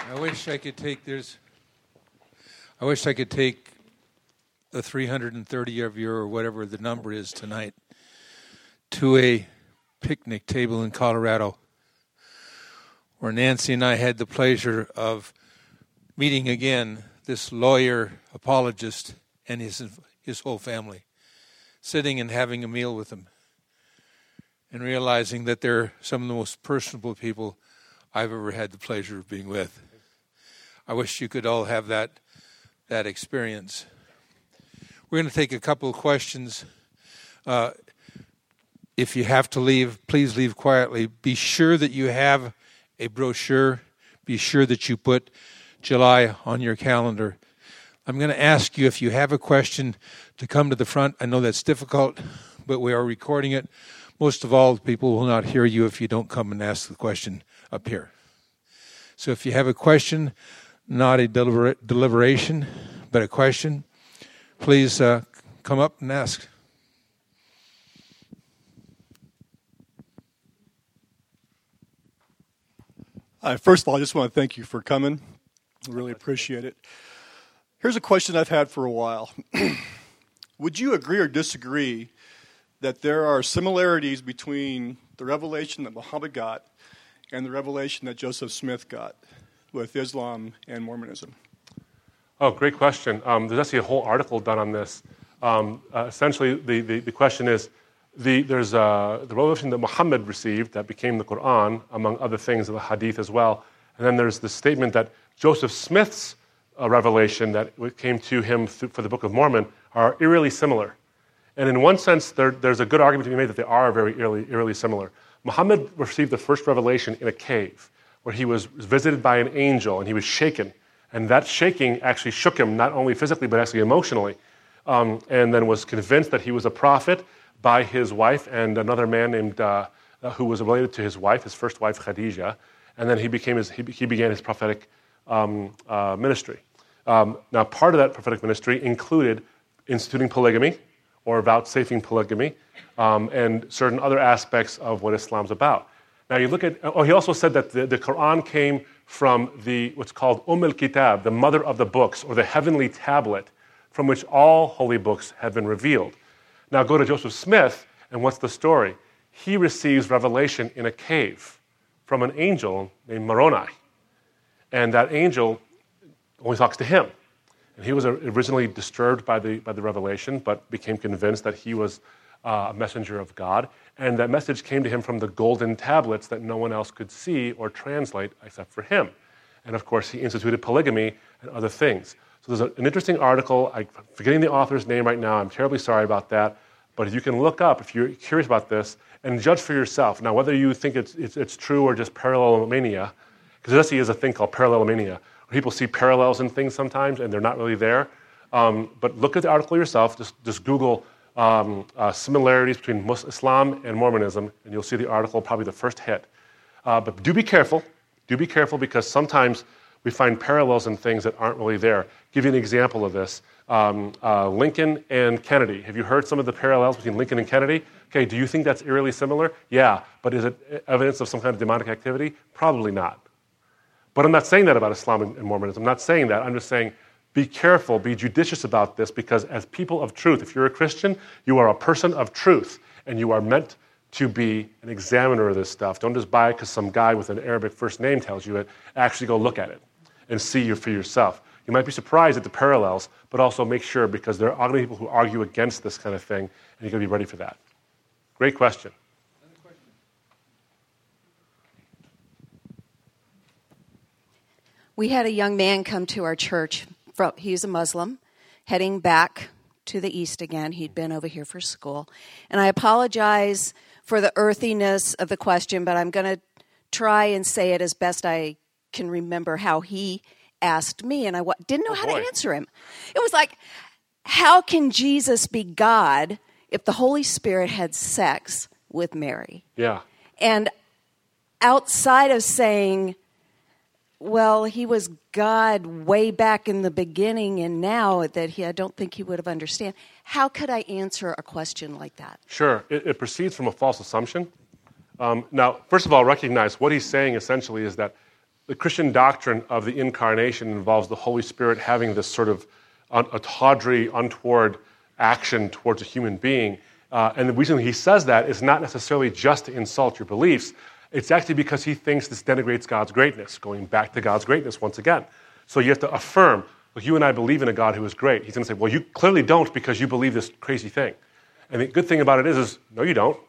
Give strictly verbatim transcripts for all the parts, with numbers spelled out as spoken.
I wish I could take there's. I wish I could take the three hundred thirty of you or whatever the number is tonight to a picnic table in Colorado, where Nancy and I had the pleasure of meeting again this lawyer apologist and his his whole family, sitting and having a meal with them, and realizing that they're some of the most personable people I've ever had the pleasure of being with. I wish you could all have that that experience. We're going to take a couple of questions. Uh, if you have to leave, please leave quietly. Be sure that you have a brochure. Be sure that you put July on your calendar. I'm going to ask you, if you have a question, to come to the front. I know that's difficult, but we are recording it. Most of all, people will not hear you if you don't come and ask the question up here. So if you have a question, not a deliber- deliberation, but a question, please uh, come up and ask. Hi, first of all, I just want to thank you for coming. I really appreciate it. Here's a question I've had for a while. Would you agree or disagree that there are similarities between the revelation that Muhammad got and the revelation that Joseph Smith got with Islam and Mormonism? Oh, great question. Um, there's actually a whole article done on this. Um, uh, essentially, the, the, the question is, the, there's uh, the revelation that Muhammad received that became the Quran, among other things, the Hadith as well. And then there's the statement that Joseph Smith's uh, revelation that came to him th- for the Book of Mormon are eerily similar. And in one sense, there, there's a good argument to be made that they are very eerily, eerily similar. Muhammad received the first revelation in a cave where he was visited by an angel and he was shaken. And that shaking actually shook him, not only physically, but actually emotionally. Um, and then was convinced that he was a prophet by his wife and another man named, uh, who was related to his wife, his first wife, Khadijah. And then he became his, he, he began his prophetic um, uh, ministry. Um, now, part of that prophetic ministry included instituting polygamy, or vouchsafing polygamy, um, and certain other aspects of what Islam's about. Now you look at, oh, he also said that the, the Quran came from the what's called Umm al-Kitab, the mother of the books, or the heavenly tablet, from which all holy books have been revealed. Now go to Joseph Smith, and what's the story? He receives revelation in a cave from an angel named Moroni. And that angel only talks to him. And he was originally disturbed by the by the revelation, but became convinced that he was uh, a messenger of God. And that message came to him from the golden tablets that no one else could see or translate except for him. And of course, he instituted polygamy and other things. So there's a, an interesting article. I'm forgetting the author's name right now. I'm terribly sorry about that. But if you can look up, if you're curious about this, and judge for yourself. Now, whether you think it's it's, it's true or just parallelomania, because there actually is a thing called parallelomania. People see parallels in things sometimes, and they're not really there. Um, but look at the article yourself. Just, just Google um, uh, similarities between Muslim, Islam and Mormonism, and you'll see the article, probably the first hit. Uh, but do be careful. Do be careful, because sometimes we find parallels in things that aren't really there. I'll give you an example of this. Um, uh, Lincoln and Kennedy. Have you heard some of the parallels between Lincoln and Kennedy? Okay, do you think that's eerily similar? Yeah, but is it evidence of some kind of demonic activity? Probably not. But I'm not saying that about Islam and Mormonism. I'm not saying that. I'm just saying be careful, be judicious about this, because as people of truth, if you're a Christian, you are a person of truth, and you are meant to be an examiner of this stuff. Don't just buy it because some guy with an Arabic first name tells you it. Actually go look at it and see for yourself. You might be surprised at the parallels, but also make sure, because there are ugly people who argue against this kind of thing, and you've got to be ready for that. Great question. We had a young man come to our church. From, he's a Muslim, heading back to the east again. He'd been over here for school. And I apologize for the earthiness of the question, but I'm going to try and say it as best I can remember how he asked me, and I w- didn't know oh, how boy. to answer him. It was like, how can Jesus be God if the Holy Spirit had sex with Mary? Yeah. And outside of saying, well, he was God way back in the beginning, and now that he, I don't think he would have understood. How could I answer a question like that? Sure. It, it proceeds from a false assumption. Um, now, first of all, recognize what he's saying essentially is that the Christian doctrine of the incarnation involves the Holy Spirit having this sort of un- a tawdry, untoward action towards a human being. Uh, and the reason he says that is not necessarily just to insult your beliefs. It's actually because he thinks this denigrates God's greatness, going back to God's greatness once again. So you have to affirm, look, you and I believe in a God who is great. He's going to say, well, you clearly don't because you believe this crazy thing. And the good thing about it is, is no, you don't.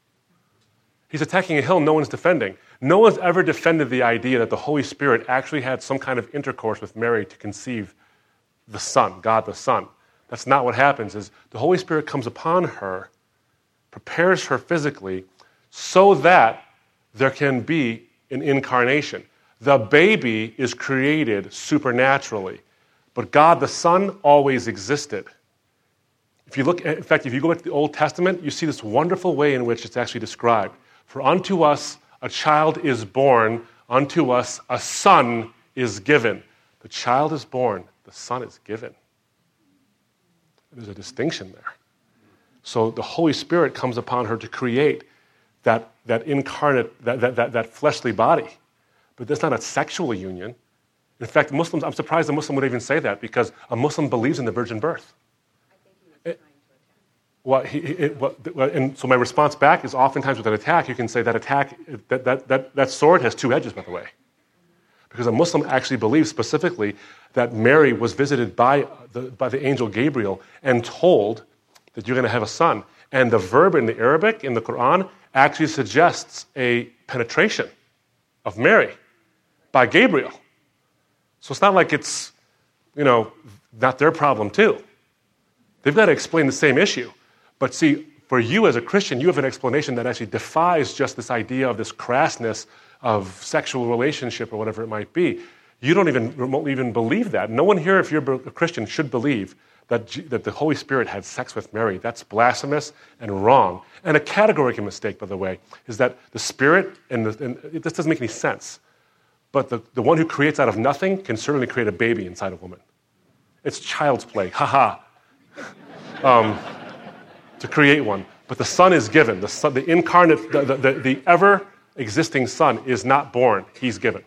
He's attacking a hill no one's defending. No one's ever defended the idea that the Holy Spirit actually had some kind of intercourse with Mary to conceive the Son, God the Son. That's not what happens. Is the Holy Spirit comes upon her, prepares her physically, so that there can be an incarnation. The baby is created supernaturally, but God the Son always existed. If you look, in fact, if you go back to the Old Testament, you see this wonderful way in which it's actually described. For unto us a child is born, unto us a son is given. The child is born, the son is given. There's a distinction there. So the Holy Spirit comes upon her to create that, that incarnate, that, that, that, that fleshly body. But that's not a sexual union. In fact, Muslims, I'm surprised a Muslim would even say that, because a Muslim believes in the virgin birth. I think he was trying to attack. Well, he, it, well, and so my response back is oftentimes with an attack, you can say that attack, that, that, that, that sword has two edges, by the way. Because a Muslim actually believes specifically that Mary was visited by the, by the angel Gabriel and told that you're going to have a son. And the verb in the Arabic, in the Quran, actually suggests a penetration of Mary by Gabriel. So it's not like it's, you know, not their problem too. They've got to explain the same issue. But see, for you as a Christian, you have an explanation that actually defies just this idea of this crassness of sexual relationship or whatever it might be. You don't even remotely even believe that. No one here, if you're a Christian, should believe that, G- that the Holy Spirit had sex with Mary. That's blasphemous and wrong. And a categorical mistake, by the way, is that the Spirit, and, the, and it, this doesn't make any sense, but the, the one who creates out of nothing can certainly create a baby inside a woman. It's child's play, ha-ha, um, to create one. But the Son is given. The, son, the incarnate, the, the, the ever-existing Son is not born. He's given.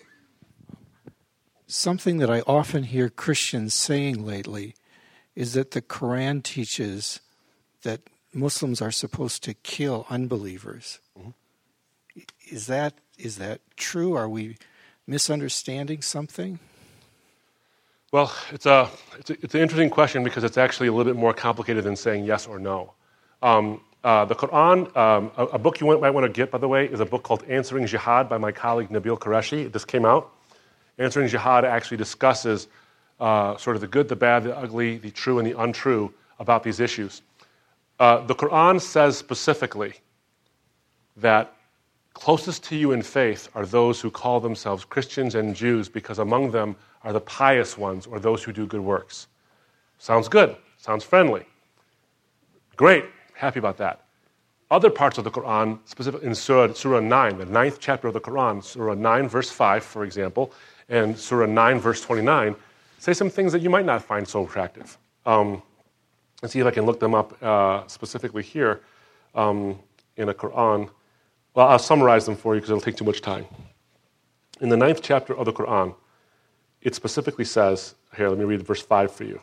Something that I often hear Christians saying lately is that the Quran teaches that Muslims are supposed to kill unbelievers. Mm-hmm. Is that is that true? Are we misunderstanding something? Well, it's a, it's a it's an interesting question, because it's actually a little bit more complicated than saying yes or no. Um, uh, the Quran, um, a, a book you might want to get, by the way, is a book called Answering Jihad by my colleague Nabil Qureshi. This came out. Answering Jihad actually discusses uh, sort of the good, the bad, the ugly, the true, and the untrue about these issues. Uh, the Quran says specifically that closest to you in faith are those who call themselves Christians and Jews, because among them are the pious ones, or those who do good works. Sounds good. Sounds friendly. Great. Happy about that. Other parts of the Quran, specifically in Surah, Surah nine, the ninth chapter of the Quran, Surah nine, verse five, for example, and Surah nine, verse twenty-nine, say some things that you might not find so attractive. Um, let's see if I can look them up uh, specifically here um, in the Quran. Well, I'll summarize them for you because it'll take too much time. In the ninth chapter of the Quran, it specifically says, here, let me read verse five for you.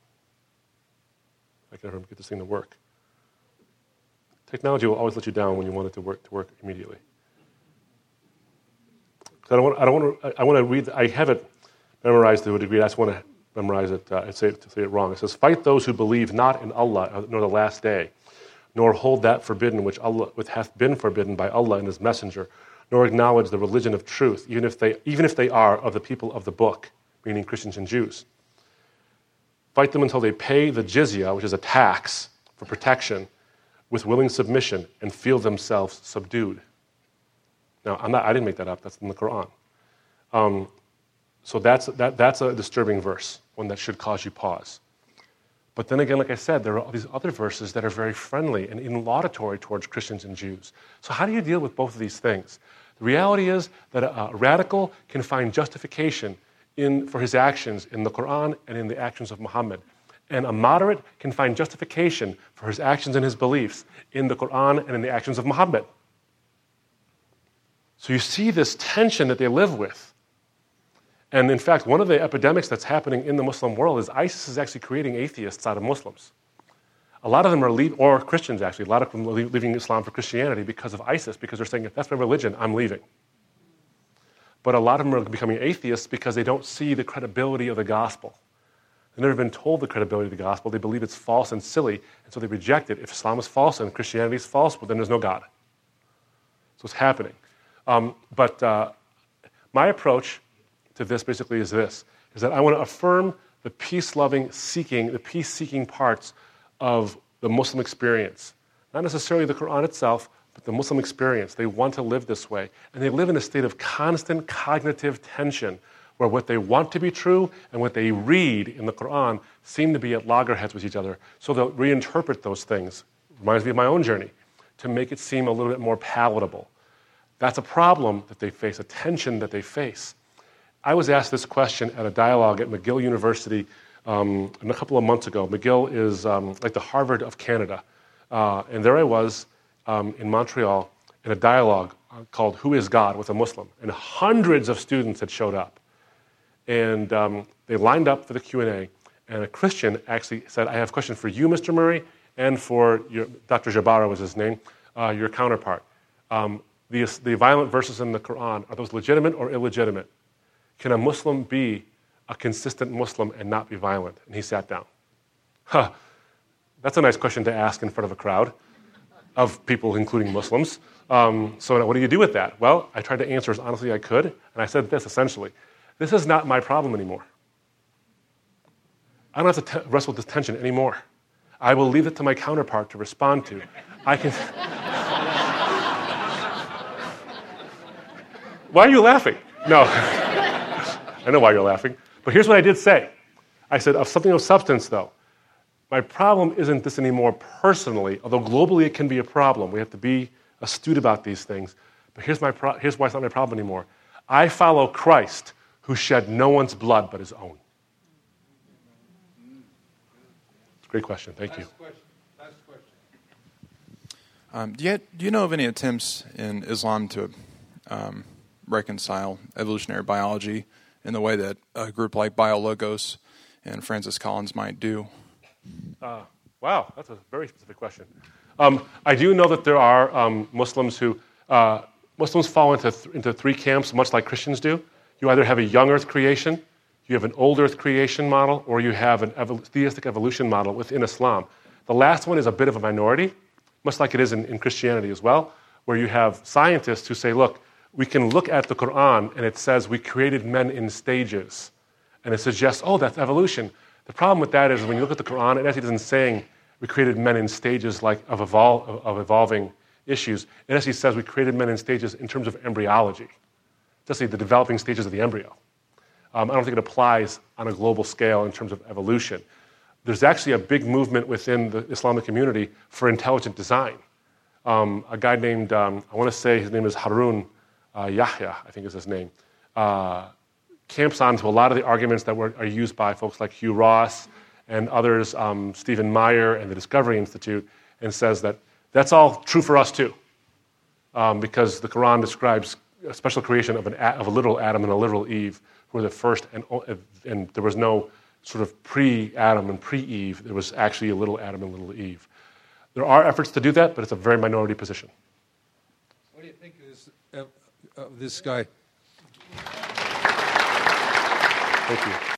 I can never get this thing to work. Technology will always let you down when you want it to work to work immediately. I don't want. I don't want to. I want to read. I have it memorized to a degree. I just want to memorize it uh, and say it, to say it wrong. It says, "Fight those who believe not in Allah nor the last day, nor hold that forbidden which Allah which hath been forbidden by Allah and His Messenger, nor acknowledge the religion of truth, even if they even if they are of the people of the book," meaning Christians and Jews. Fight them until they pay the jizya, which is a tax for protection, with willing submission, and feel themselves subdued. Now, I'm not, I didn't make that up. That's in the Quran. Um, so that's, that, that's a disturbing verse, one that should cause you pause. But then again, like I said, there are all these other verses that are very friendly and even laudatory towards Christians and Jews. So how do you deal with both of these things? The reality is that a, a radical can find justification in, for his actions in the Quran and in the actions of Muhammad. And a moderate can find justification for his actions and his beliefs in the Quran and in the actions of Muhammad. So you see this tension that they live with. And in fact, one of the epidemics that's happening in the Muslim world is ISIS is actually creating atheists out of Muslims. A lot of them are, leave, or Christians actually, a lot of them are leaving Islam for Christianity because of ISIS, because they're saying, if that's my religion, I'm leaving. But a lot of them are becoming atheists because they don't see the credibility of the gospel. They've never been told the credibility of the gospel. They believe it's false and silly, and so they reject it. If Islam is false and Christianity is false, well, then there's no God. So it's happening. Um, but uh, my approach to this basically is this, is that I want to affirm the peace-loving, seeking, the peace-seeking parts of the Muslim experience. Not necessarily the Quran itself, but the Muslim experience. They want to live this way. And they live in a state of constant cognitive tension where what they want to be true and what they read in the Quran seem to be at loggerheads with each other. So they'll reinterpret those things. Reminds me of my own journey, to make it seem a little bit more palatable. That's a problem that they face, a tension that they face. I was asked this question at a dialogue at McGill University um, a couple of months ago. McGill is um, like the Harvard of Canada. Uh, and there I was um, in Montreal in a dialogue called Who is God? With a Muslim. And hundreds of students had showed up. And um, they lined up for the Q and A. And a Christian actually said, I have a question for you, Mister Murray, and for your, Doctor Jabara was his name, uh, your counterpart. Um, the, the violent verses in the Quran, are those legitimate or illegitimate? Can a Muslim be a consistent Muslim and not be violent? And he sat down. Huh. That's a nice question to ask in front of a crowd of people, including Muslims. Um, so what do you do with that? Well, I tried to answer as honestly as I could, and I said this essentially. This is not my problem anymore. I don't have to t- wrestle with this tension anymore. I will leave it to my counterpart to respond to. I can... Why are you laughing? No. I know why you're laughing. But here's what I did say. I said, of something of substance, though. My problem isn't this anymore personally, although globally it can be a problem. We have to be astute about these things. But here's, my pro- here's why it's not my problem anymore. I follow Christ, who shed no one's blood but his own. Great question. Thank you. Last question. Last question. Um, do, you, do you know of any attempts in Islam to um, reconcile evolutionary biology in the way that a group like BioLogos and Francis Collins might do? Uh, wow, that's a very specific question. Um, I do know that there are um, Muslims who, uh, Muslims fall into, th- into three camps, much like Christians do. You either have a young earth creation, you have an old earth creation model, or you have an evol- theistic evolution model within Islam. The last one is a bit of a minority, much like it is in, in Christianity as well, where you have scientists who say, look, we can look at the Quran and it says we created men in stages. And it suggests, oh, that's evolution. The problem with that is when you look at the Quran, it actually isn't saying we created men in stages like of, evol- of evolving issues. It actually says we created men in stages in terms of embryology, just like the developing stages of the embryo. Um, I don't think it applies on a global scale in terms of evolution. There's actually a big movement within the Islamic community for intelligent design. Um, a guy named, um, I want to say his name is Harun uh, Yahya, I think is his name, uh, camps onto a lot of the arguments that were, are used by folks like Hugh Ross and others, um, Stephen Meyer and the Discovery Institute, and says that that's all true for us too, um, because the Quran describes a special creation of, an, of a literal Adam and a literal Eve, who were the first, and, and there was no sort of pre-Adam and pre-Eve. There was actually a little Adam and a little Eve. There are efforts to do that, but it's a very minority position. What do you think of this, uh, of this guy? Thank you.